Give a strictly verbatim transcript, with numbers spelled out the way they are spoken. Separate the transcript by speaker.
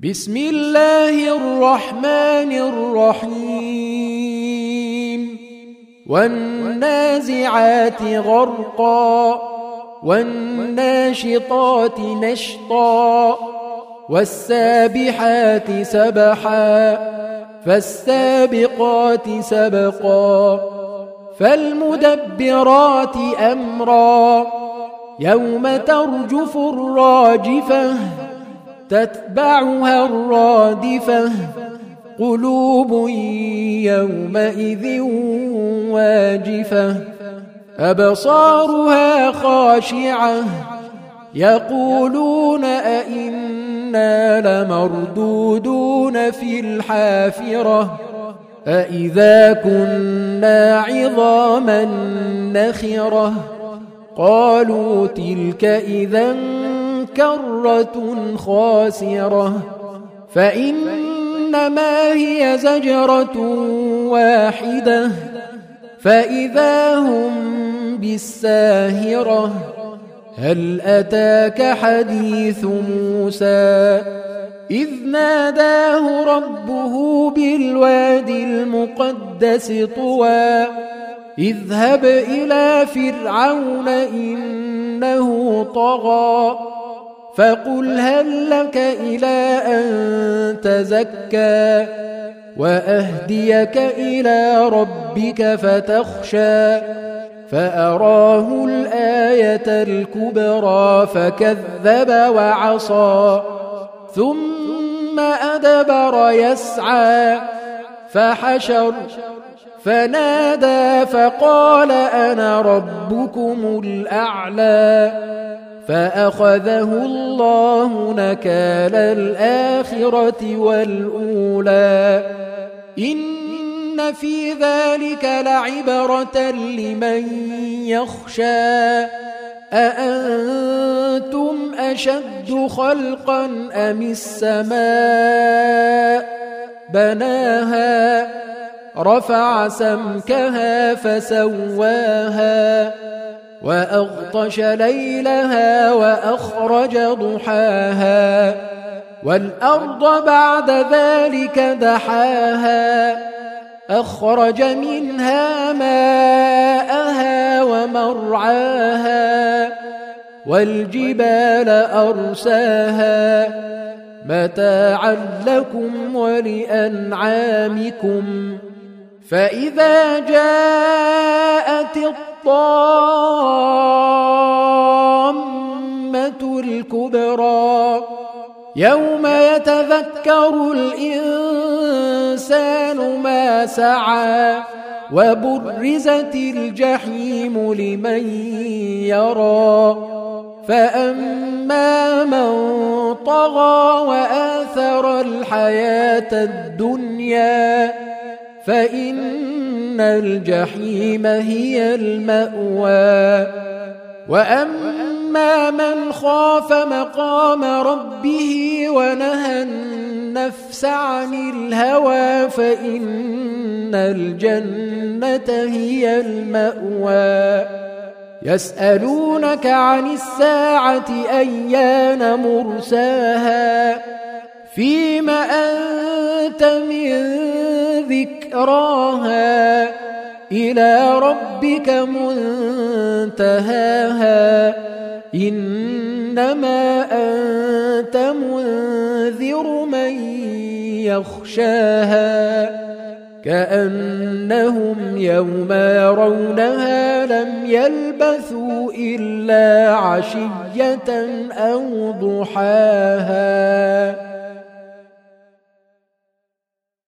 Speaker 1: بسم الله الرحمن الرحيم والنازعات غرقا والناشطات نشطا والسابحات سبحا فالسابقات سبقا فالمدبرات أمرا يوم ترجف الراجفة تتبعها الرادفة قلوب يومئذ واجفة أبصارها خاشعة يقولون أئنا لمردودون في الحافرة أئذا كنا عظاما نخرة قالوا تلك إذا كرة خاسرة فإنما هي زجرة واحدة فإذا هم بالساهرة هل أتاك حديث موسى إذ ناداه ربه بالوادي المقدس طوى اذهب إلى فرعون إنه طغى فقل هل لك إلى أن تزكى وأهديك إلى ربك فتخشى فأراه الآية الكبرى فكذب وعصى ثم أدبر يسعى فحشر فنادى فقال أنا ربكم الأعلى فأخذه الله نكال الآخرة والأولى إن في ذلك لعبرة لمن يخشى أأنتم أشد خلقا أم السماء بناها رفع سمكها فسواها وأغطش ليلها وأخرج ضحاها والأرض بعد ذلك دحاها أخرج منها ماءها ومرعاها والجبال أرساها متاعا لكم ولأنعامكم فإذا جاءت الطامة الكبرى يوم يتذكر الإنسان ما سعى وبرزت الجحيم لمن يرى فأما من طغى وآثر الحياة الدنيا فإن الجحيم هي المأوى وأما من خاف مقام ربه ونهى النفس عن الهوى فإن الجنة هي المأوى يسألونك عن الساعة أيان مرساها فيم أنت من ذكراها إلى ربك منتهاها إنما أنت منذر من يخشاها كأنهم يوم يرونها لم يلبثوا إلا عشية أو ضحاها.